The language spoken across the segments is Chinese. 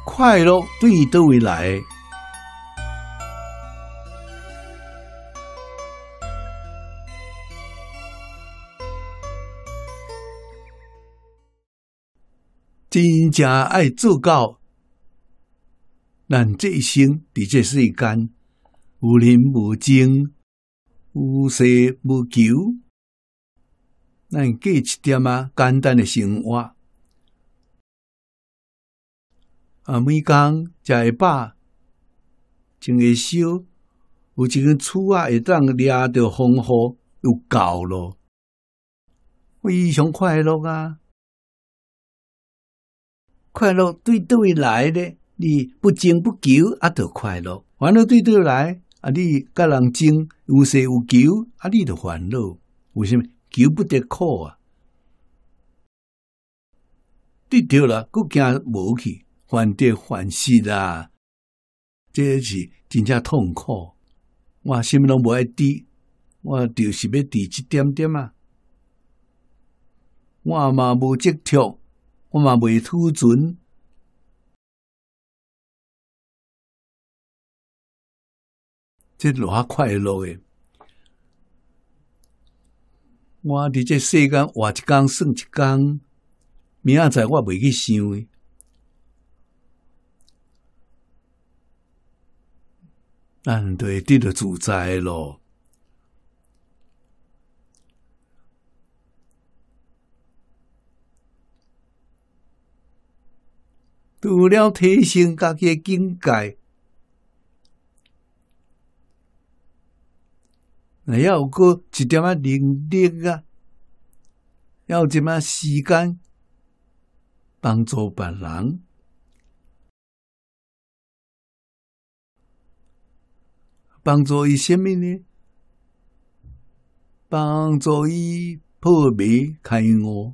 快乐对倒位来的？真正爱做到，咱这一生伫这世间，有人无争，有势无求，咱过一点简单的生活。每工食会饱，穿会烧，有一间厝会当掠着风雨，就够咯，非常快乐啊！快乐对倒位来呢？你不争不求就快乐；烦恼对倒来你甲人争有势有求你就烦恼。为什么？求不得苦啊！得到了，佫惊无去，患得患失啊！这是真正痛苦。我什么拢无爱知，我就是要知一点点啊！我嘛无执着。我嘛袂储存，这偌快乐诶！我伫这世间活一天算一天，明仔载我袂去想诶。咱就会得到自在咯。除了提升家己的境界，还要有个一点能力啊，要有一点时间帮助别人，帮助伊什么呢？帮助伊破迷开悟。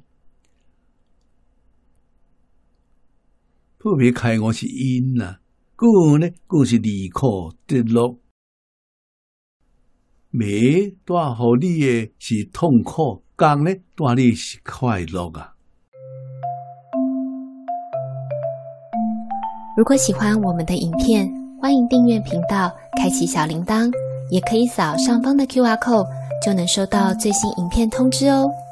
破迷开悟是因啊，故呢，故是离苦得乐。迷带互你的是痛苦，讲呢带你是快乐啊。 如果喜欢我们的影片，欢迎订阅频道，开启小铃铛，也可以扫上方的 QR code，就能收到最新影片通知哦。